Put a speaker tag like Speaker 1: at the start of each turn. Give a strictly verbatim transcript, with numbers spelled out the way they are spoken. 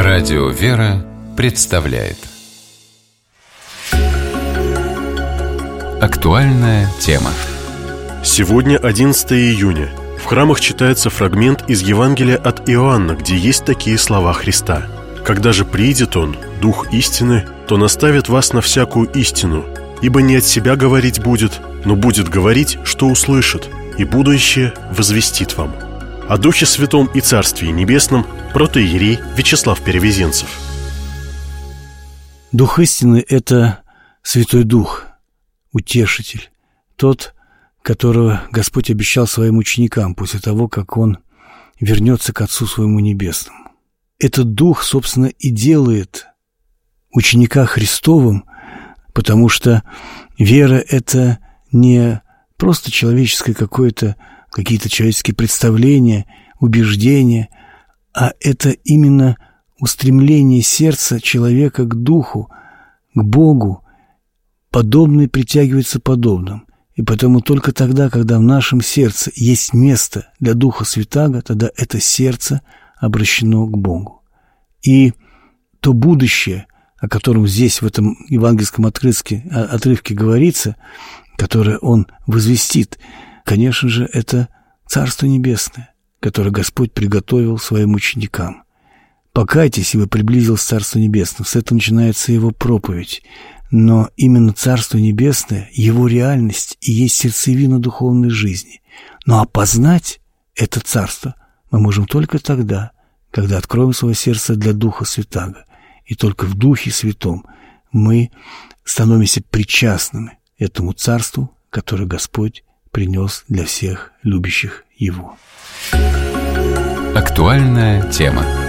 Speaker 1: Радио «Вера» представляет актуальная тема.
Speaker 2: Сегодня одиннадцатое июня. В храмах читается фрагмент из Евангелия от Иоанна, где есть такие слова Христа: «Когда же приидет Он, Дух истины, то наставит вас на всякую истину, ибо не от себя говорить будет, но будет говорить, что услышит, и будущее возвестит вам». О Духе Святом и Царстве Небесном протоиерей Вячеслав Перевезенцев.
Speaker 3: Дух истины – это Святой Дух, Утешитель, тот, которого Господь обещал своим ученикам после того, как Он вернется к Отцу Своему Небесному. Этот Дух, собственно, и делает ученика Христовым, потому что вера – это не просто человеческое какое-то, какие-то человеческие представления, убеждения, а это именно устремление сердца человека к Духу, к Богу. Подобный притягивается подобным. И потому только тогда, когда в нашем сердце есть место для Духа Святаго, тогда это сердце обращено к Богу. И то будущее, о котором здесь в этом евангельском отрывке, отрывке говорится, которое Он возвестит, конечно же, это Царство Небесное, которое Господь приготовил своим ученикам. «Покайтесь, ибо приблизилось Царство Небесное». С этого начинается Его проповедь. Но именно Царство Небесное, Его реальность и есть сердцевина духовной жизни. Но опознать это Царство мы можем только тогда, когда откроем свое сердце для Духа Святаго. И только в Духе Святом мы становимся причастными этому Царству, которое Господь принес для всех любящих Его.
Speaker 1: Актуальная тема.